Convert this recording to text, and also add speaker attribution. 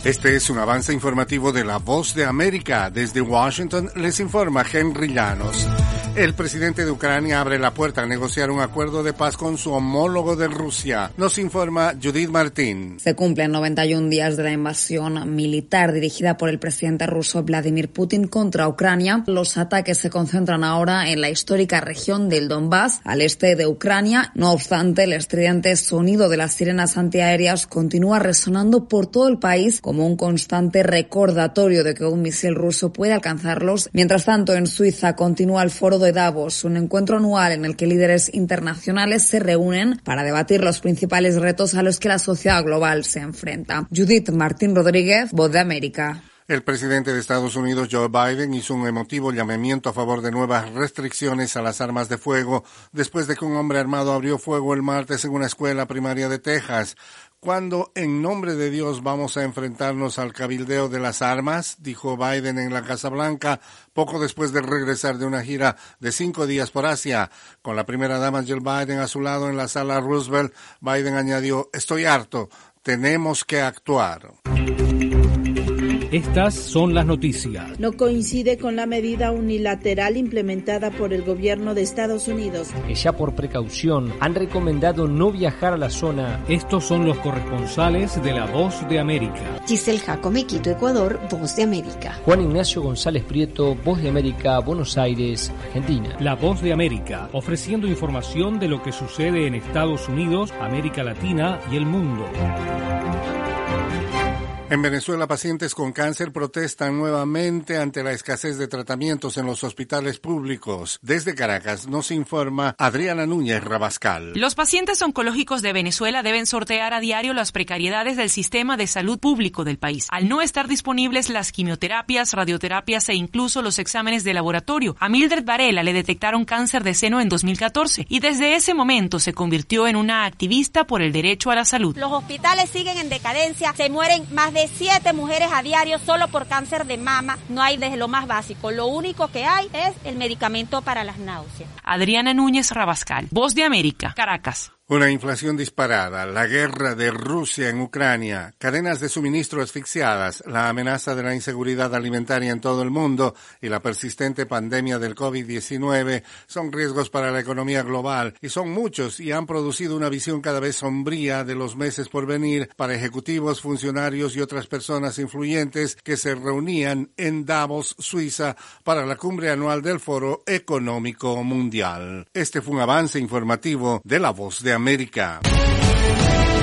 Speaker 1: Este es un avance informativo de La Voz de América. Desde Washington les informa Henry Llanos. El presidente de Ucrania abre la puerta a negociar un acuerdo de paz con su homólogo de Rusia. Nos informa Judith Martín.
Speaker 2: Se cumplen 91 días de la invasión militar dirigida por el presidente ruso Vladimir Putin contra Ucrania. Los ataques se concentran ahora en la histórica región del Donbass, al este de Ucrania. No obstante, el estridente sonido de las sirenas antiaéreas continúa resonando por todo el país como un constante recordatorio de que un misil ruso puede alcanzarlos. Mientras tanto, en Suiza continúa el foro de Davos, un encuentro anual en el que líderes internacionales se reúnen para debatir los principales retos a los que la sociedad global se enfrenta. Judith Martín Rodríguez, Voz de América.
Speaker 1: El presidente de Estados Unidos, Joe Biden, hizo un emotivo llamamiento a favor de nuevas restricciones a las armas de fuego después de que un hombre armado abrió fuego el martes en una escuela primaria de Texas. Cuando en nombre de Dios vamos a enfrentarnos al cabildeo de las armas, dijo Biden en la Casa Blanca, poco después de regresar de una gira de 5 días por Asia. Con la primera dama Jill Biden a su lado en la sala Roosevelt, Biden añadió, estoy harto, tenemos que actuar.
Speaker 3: Estas son las noticias.
Speaker 4: No coincide con la medida unilateral implementada por el gobierno de Estados Unidos.
Speaker 5: Que ya por precaución han recomendado no viajar a la zona.
Speaker 3: Estos son los corresponsales de La Voz de América.
Speaker 6: Giselle Jacome, Quito, Ecuador, Voz de América.
Speaker 5: Juan Ignacio González Prieto, Voz de América, Buenos Aires, Argentina.
Speaker 3: La Voz de América, ofreciendo información de lo que sucede en Estados Unidos, América Latina y el mundo.
Speaker 1: En Venezuela, pacientes con cáncer protestan nuevamente ante la escasez de tratamientos en los hospitales públicos. Desde Caracas nos informa Adriana Núñez Rabascal.
Speaker 7: Los pacientes oncológicos de Venezuela deben sortear a diario las precariedades del sistema de salud público del país, al no estar disponibles las quimioterapias, radioterapias e incluso los exámenes de laboratorio. A Mildred Varela le detectaron cáncer de seno en 2014 y desde ese momento se convirtió en una activista por el derecho a la salud.
Speaker 8: Los hospitales siguen en decadencia, se mueren más de 7 mujeres a diario solo por cáncer de mama. No hay desde lo más básico. Lo único que hay es el medicamento para las náuseas.
Speaker 7: Adriana Núñez Rabascal, Voz de América, Caracas.
Speaker 1: Una inflación disparada, la guerra de Rusia en Ucrania, cadenas de suministro asfixiadas, la amenaza de la inseguridad alimentaria en todo el mundo y la persistente pandemia del COVID-19 son riesgos para la economía global y son muchos y han producido una visión cada vez sombría de los meses por venir para ejecutivos, funcionarios y otras personas influyentes que se reunían en Davos, Suiza, para la cumbre anual del Foro Económico Mundial. Este fue un avance informativo de La Voz de América.